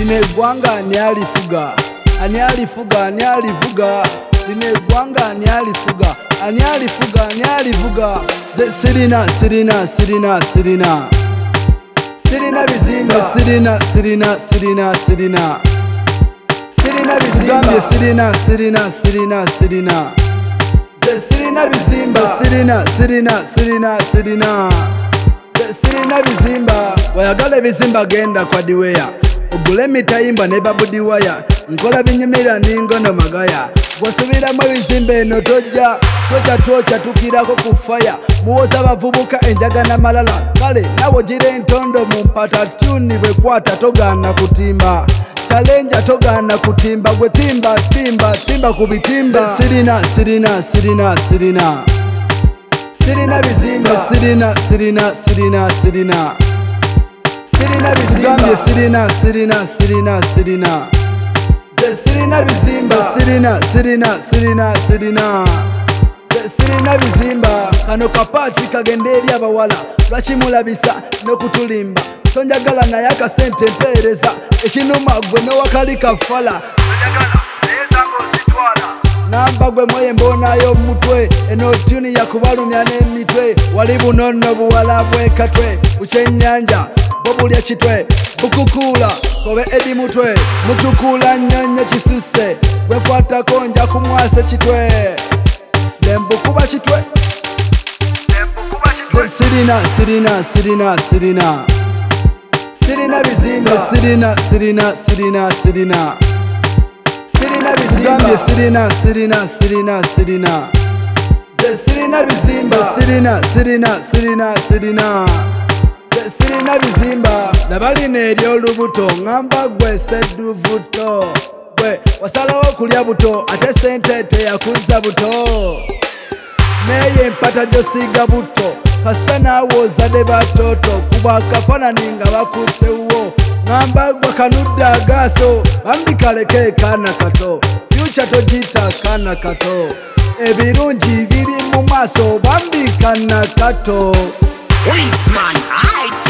lino eggwanga ani alifuga, ani alifuga, ani alivuga, lino eggwanga ani alifuga, ani alifuga, ani alivuga. Nze sirina sirina sirina sirina sirina bizimba, sirina sirina sirina sirina sirina bizimba, gambye sirina sirina sirina sirina nze sirina bizimba, sirina sirina sirina sirina nze sirina bizimba. Wayagala ebizimba genda kwa Diweya ogule mitayimba ne babudiwaya, nkola binyumira ningono magaya. Bwosubiramu ebizimba eno tojja twoca tukirako ku faya, muwoza abavubuka enjaga n'amalala. Kale nawe gira entondo mu mpata tuni bwekwata togaana kutimba, talenja togaana kutimba, gwe timba timba timba ku bitimba. Sirina sirina sirina sirina sirina bizimba, sirina sirina sirina sirina sirina bizimba, gambye sirina sirina sirina sirina nze sirina bizimba, sirina sirina sirina sirina nze sirina bizimba. Kano kapaati kagenda eri abawala, lwakimulabisa n'okutulimba, tonjagala naye akasente mpeereza, ekinuma gwe n'owakali kafala namba gwe mwoye mbonayo mutwe, eno tuni yakubalumya n'emitwe, wali bunono buwala bwekatwe, bukyenyanja bobulya kitwe, bukukula kobe edi mutwe, mutukula nyonyo kisuse, bwekwatako nja kumwasa kitwe, nembukuba kitwe. Sirina sirina sirina sirina sirina bizimba, sirina sirina sirina sirina sirina bizimba, gambye sirina sirina sirina sirina nze sirina bizimba, sirina sirina sirina sirina nze sirina bizimba. Laba lino ery'olubuto ngamba gwe sedduvuto, gwe wasalawo kulya buto ate sente teyakuza buto, neye empata gyosiiga buto kasita naawe ozadde batoto, kuba akafanani nga bakuttewo, ngamba gwe kanudde agaaso, bambi kaleke kaana kato, fyuca togiyita kaana kato, ebirungi biri mu maaso, bambi kaana kato. Weeds man,